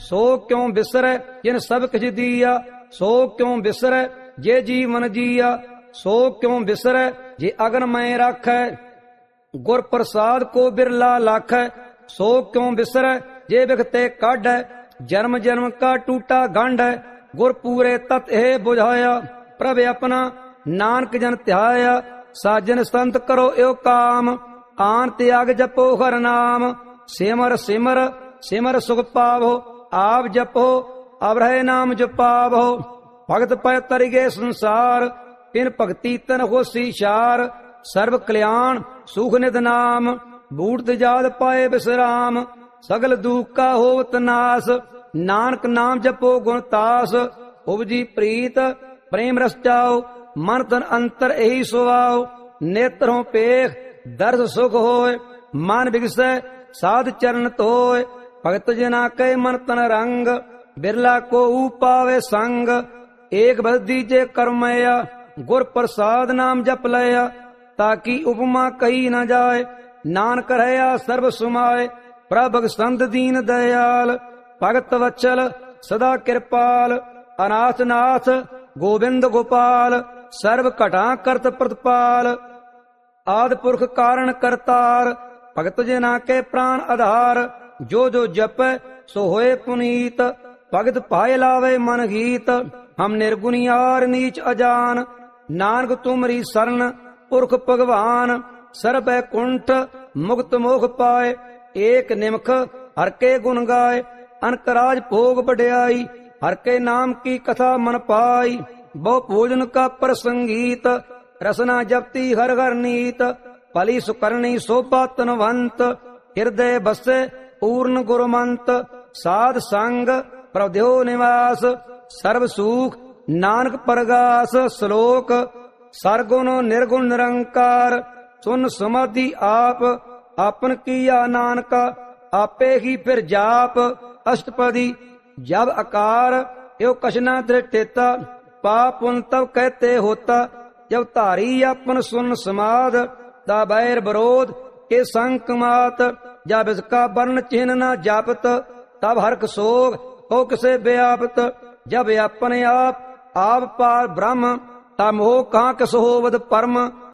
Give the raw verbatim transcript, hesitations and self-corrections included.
सो क्यों बिसरै जिन सब किछ दिया। सो क्यों बिसरै जे जीवन जिया। सो क्यों बिसरै जे अगन मैं राखै। गुर प्रसाद को बिरला लाखै। सो क्यों बिसरै जे बिखते काढै। जन्म जन्म का टूटा गंढ है। गुर पूरे तत् हे बुझाया। प्रभ अपना नानक जन ध्याया। साजन संत करो यो काम। आन त्याग जपो हर नाम। सिमर सिमर सिमर सुख पावो। आप जपो अब रहे नाम जपावो। भगत पय तरिगे संसार। इन भक्ति तन होसी शार। सर्व कल्याण सुख निध नाम। बूढ़ जाद पाए विश्राम। सगल दुख का होवत नाश। नानक नाम जपो गुण तास। उपजी प्रीत प्रेम रस जाओ। मन तन अंतर यही सुवाओ। नेत्रों पेख दर्श सुख होय। मन बिगसै साध चरण तोय। भगत जना कै मन तन रंग। बिरला को पावे संग। एक बस दीजे कर्मया। गुर प्रसाद नाम जप लया। ताकि उपमा कही न जाय। नानक रहया सर्व सुमाय। प्रभु संत दीन दयाल। भगत वत्सल सदा कृपाल। अनाथ नाथ गोविंद गोपाल। सर्व घटा करत प्रतिपाल। आदि पुरख कारण करतार। भगत जना के प्राण आधार। जो जो जप सो होए पुनीत। भगत पाए लावे मन गीत। हम निर्गुनियार नीच अजान। नानक तुमरी शरण पुरख भगवान। सर्व कुंठ मुक्त मोख पाए। एक निमख हर के गुण गाय। अनकराज भोग बढ़ाई। हर के नाम की कथा मन पाई। बहु भोजन का प्रसंगीत। रसना जपती हर हर नीत। पली सुकरणी शोभा तनवंत। हृदय बसे पूर्ण गुरुमंत। साध संग प्रभदेव निवास। सर्व सुख नानक परगास। श्लोक सरगुण निर्गुण निरंकार। सुन समाधि आप आपन किया नानका। आपे ही फिर जाप अष्टपदी। जब आकार यो कशना दृष्टेता। पाप पुन तब कहते होता। जब धारी अपन सुन समाध। ता बैर विरोध के संक मात। जब इसका वर्ण चिन्ह न जापत। तब हर्क सोग हो किसे व्यापत। जब अपने आप आप पार ब्रह्म। तब मोह कहाँ किस होवद परम।